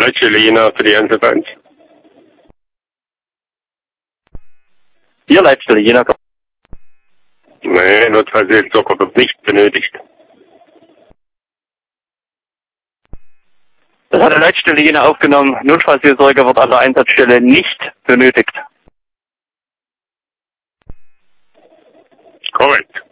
Leitstelle Jena für die 111. Hier Leitstelle Jena. Nee, Notfallseelsorger wird nicht benötigt. Das hat die Leitstelle Jena aufgenommen. Notfallseelsorge wird an der Einsatzstelle nicht benötigt. Korrekt.